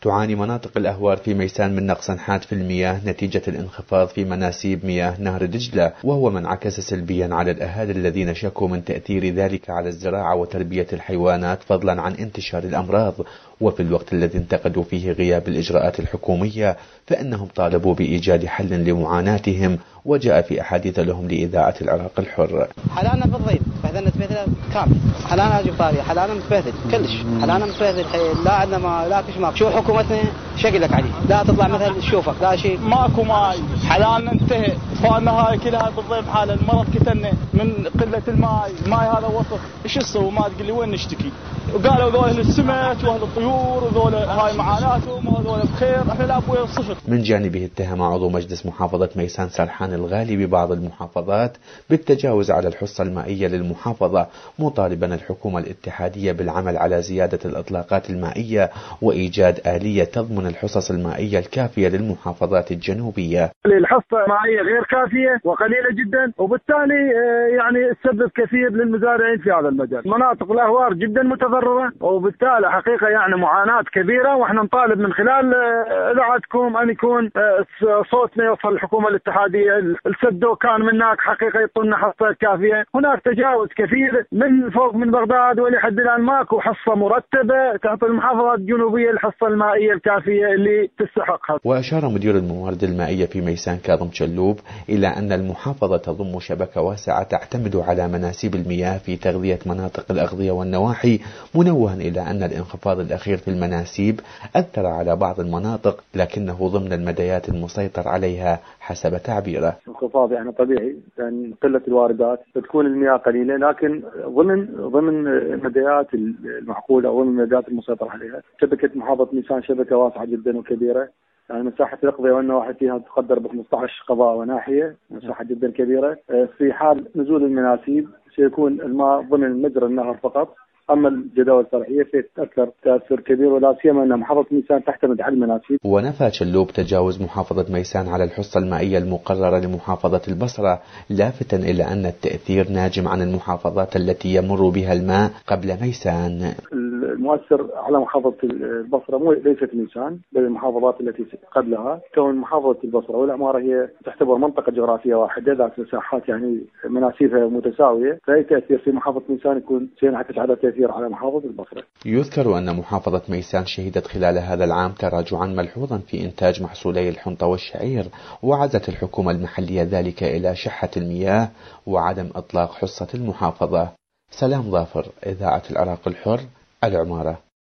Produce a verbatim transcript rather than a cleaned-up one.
تعاني مناطق الأهوار في ميسان من نقص حاد في المياه نتيجة الانخفاض في مناسيب مياه نهر دجلة، وهو ما انعكس سلبيا على الأهالي الذين شكوا من تأثير ذلك على الزراعة وتربية الحيوانات فضلا عن انتشار الأمراض. وفي الوقت الذي انتقدوا فيه غياب الإجراءات الحكومية فإنهم طالبوا بإيجاد حل لمعاناتهم، وجاء في أحاديث لهم لإذاعة العراق الحر. حلانا بالضيب بهذا متبهدل كامل، حلانا جباري، حلانا متبهدل كلش، حلانا متبهدل لا عندنا ما لا فيش ماء. شو حكومتنا شكلك عليه، لا تطلع مثل تشوفك لا شيء، ماكو ماء، حلانا انتهى، فانا هاي كلها بالضيب حال المرض كتلنا من قلة الماء، الماء هذا وسخ، ايش نسوي؟ ما تقول لي وين نشتكي؟ وقالوا ذول اهل السمك واهل الطيور وذول هاي معاناتهم وهذول بخير، احنا لا ابويا صفر. من جانبه اتهم عضو مجلس محافظة ميسان سرحان الغالي ببعض المحافظات بالتجاوز على الحصة المائية للمحافظة، مطالبا الحكومة الاتحادية بالعمل على زيادة الإطلاقات المائية وإيجاد آلية تضمن الحصص المائية الكافية للمحافظات الجنوبية. الحصة المائية غير كافية وقليلة جدا، وبالتالي يعني تسبب كثير للمزارعين في هذا المجال. مناطق الأهوار جدا متضررة، وبالتالي حقيقة يعني معاناة كبيرة، واحنا نطالب من خلال إذاعتكم أن يكون صوتنا يوصل للحكومة الاتحادية. السدو كان من هناك حقيقة يعطونا حصة كافية، هناك تجاوز كثير من فوق من بغداد ولحد الآن ماكو حصة مرتبة تعطي المحافظات الجنوبية الحصة المائية الكافية اللي تستحقها. وأشار مدير الموارد المائية في ميسان كاظم شلوب إلى أن المحافظة تضم شبكة واسعة تعتمد على مناسيب المياه في تغذية مناطق الأغذية والنواحي، منوها إلى أن الانخفاض الأخير في المناسيب أثر على بعض المناطق لكنه ضمن المديات المسيطر عليها حسب تعبيره. انخفاض يعني طبيعي، يعني قلة الواردات فتكون المياه قليلة، لكن ضمن ضمن المديات المعقولة أو ضمن المديات المسيطر عليها. شبكة محافظة ميسان شبكة واسعة جدا وكبيرة، يعني مساحة الأقضية والنواحي فيها تقدر ب خمسة عشر قضاء وناحية، مساحة جدا كبيرة. في حال نزول المناسيب سيكون الماء ضمن مجرى النهر فقط، أما الجداول الفرعية ستتأثر تأثر كبير، ولا سيما أن محافظة ميسان تعتمد على المناسيب. ونفى شلوب تجاوز محافظة ميسان على الحصة المائية المقررة لمحافظة البصرة، لافتا إلى أن التأثير ناجم عن المحافظات التي يمر بها الماء قبل ميسان. المؤثر على محافظة البصرة مو ليست ميسان بل المحافظات التي قبلها، كون محافظة البصرة والعمارة هي تعتبر منطقة جغرافية واحدة ذات مساحات يعني مناسيبها متساوية، فأي تأثير في محافظة ميسان يكون سينعكس على تأثير على محافظة البصرة. يذكر أن محافظة ميسان شهدت خلال هذا العام تراجعا ملحوظا في إنتاج محصولي الحنطة والشعير، وعزت الحكومة المحلية ذلك إلى شحة المياه وعدم إطلاق حصة المحافظة. سلام ظافر، إذاعة العراق الحر، العمارة.